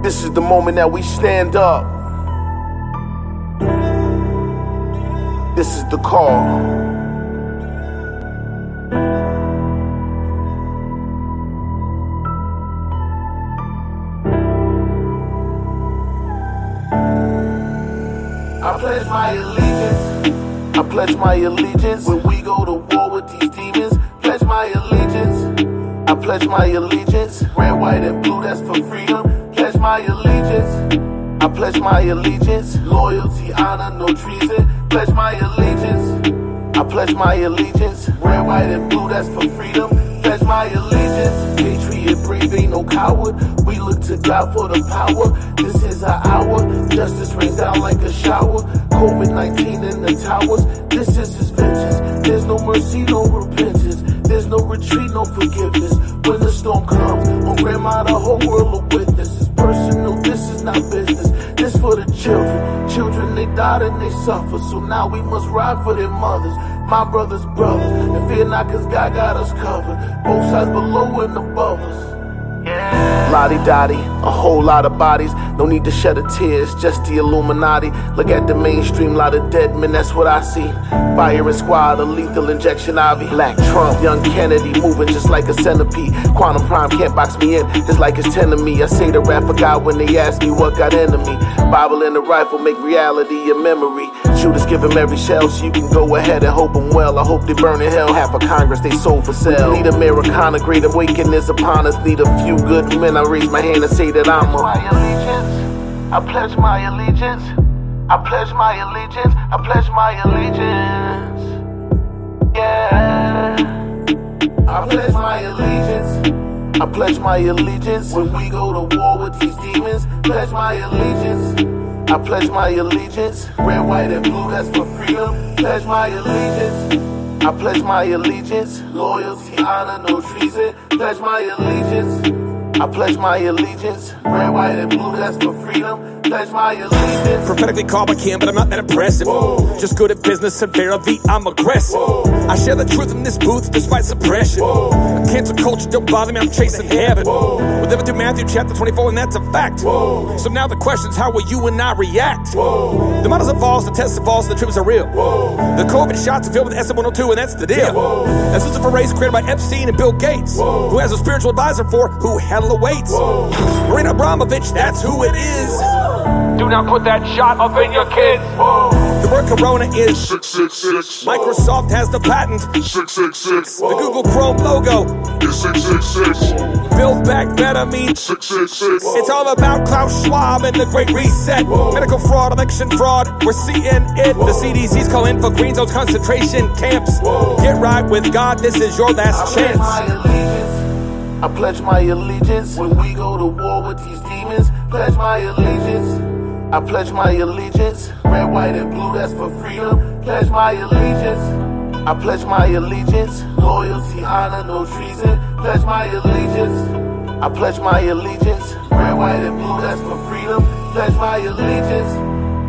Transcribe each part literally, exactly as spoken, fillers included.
This is the moment that we stand up. This is the call. I pledge my allegiance. I pledge my allegiance. When we go to war with these demons, pledge my allegiance. I pledge my allegiance. Red, white, and blue, that's for freedom. Pledge my allegiance. I pledge my allegiance. Loyalty, honor, no treason. Pledge my allegiance. I pledge my allegiance. Red, white, and blue, that's for freedom. Pledge my allegiance. Patriot, brave, ain't no coward. We look to God for the power. This is our hour. Justice rains down like a shower. COVID nineteen in the towers. This is his vengeance. There's no mercy, no repentance. There's no retreat, no forgiveness. When the storm comes, on grandma, the whole world will witness. It's personal, this is not business. This for the children. Children, they died and they suffer. So now we must ride for their mothers. My brother's brothers. And fear not, cause God got us covered. Both sides below and above us. Yeah. Lottie-dottie, a whole lot of bodies. No need to shed a tear, it's just the Illuminati. Look at the mainstream, lot of dead men, that's what I see. Fire and squad, a lethal injection, Ivy. Black Trump, young Kennedy, moving just like a centipede. Quantum Prime can't box me in, it's like it's ten to me. I say the rap for God when they ask me what got into me. Bible and the rifle make reality a memory. Shooters give him every shell, so you can go ahead and hope him well. I hope they burn in hell, half of Congress they sold for sale. Need Americana, great awakening is upon us. Need a few good men, I raise my hand and say that I'm a my allegiance. I pledge my allegiance. I pledge my allegiance. I pledge my allegiance. Yeah. I pledge my allegiance. I pledge my allegiance. When we go to war with these demons, pledge my allegiance. I pledge my allegiance. Red, white, and blue, that's for freedom. Pledge my allegiance. I pledge my allegiance. Loyalty, honor, no treason. Pledge my allegiance. I pledge my allegiance. Red, white, and blue, that's for freedom. Pledge my allegiance. Prophetically called by Kim, but I'm not that impressive. Whoa. Just good at business, severely, I'm aggressive. Whoa. I share the truth in this booth despite suppression. Whoa. Cancel culture don't bother me, I'm chasing heaven. Whoa. We're living through Matthew chapter twenty-four, and that's a fact. Whoa. So now the question's, how will you and I react? Whoa. The models are false, the tests are false, and the troops are real. Whoa. The COVID shots are filled with S M one oh two, and that's the deal. Whoa. That's Lucifer race created by Epstein and Bill Gates. Whoa. Who has a spiritual advisor for who hell awaits. Whoa. Marina Abramovich, that's who it is. Whoa. Do not put that shot up in your kids. Whoa. The word corona is six six six. Microsoft has the patent. six six six. The Google Chrome logo is six six six. Build Back Better means six six six. It's all about Klaus Schwab and the Great Reset. Whoa. Medical fraud, election fraud, we're seeing it. Whoa. The C D C's calling for green zones, concentration camps. Whoa. Get right with God, this is your last I chance. My allegiance. I pledge my allegiance. When we go to war with these demons, pledge my allegiance. I pledge my allegiance. Red, white, and blue, that's for freedom. Pledge my allegiance. I pledge my allegiance. Loyalty, honor, no treason. Pledge my allegiance. I pledge my allegiance. Red, white, and blue, that's for freedom. Pledge my allegiance.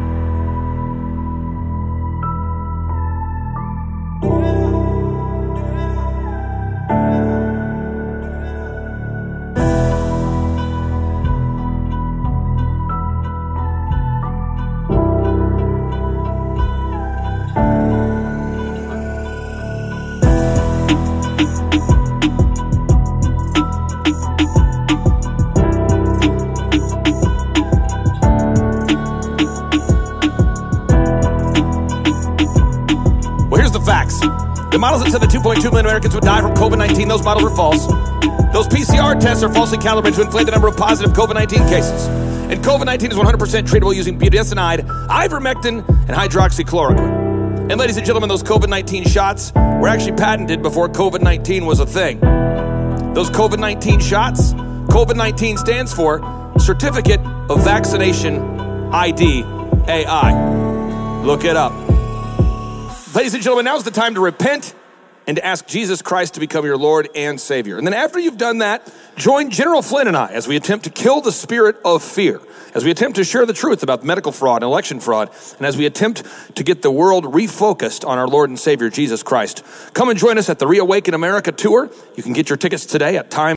Facts. The models that said that two point two million Americans would die from COVID nineteen, those models were false. Those P C R tests are falsely calibrated to inflate the number of positive COVID nineteen cases. And COVID nineteen is one hundred percent treatable using budesonide, ivermectin, and hydroxychloroquine. And ladies and gentlemen, those COVID nineteen shots were actually patented before COVID nineteen was a thing. Those COVID nineteen shots, COVID nineteen stands for Certificate of Vaccination I D A I. Look it up. Ladies and gentlemen, now's the time to repent and to ask Jesus Christ to become your Lord and Savior. And then after you've done that, join General Flynn and I as we attempt to kill the spirit of fear, as we attempt to share the truth about medical fraud and election fraud, and as we attempt to get the world refocused on our Lord and Savior, Jesus Christ. Come and join us at the Reawaken America Tour. You can get your tickets today at time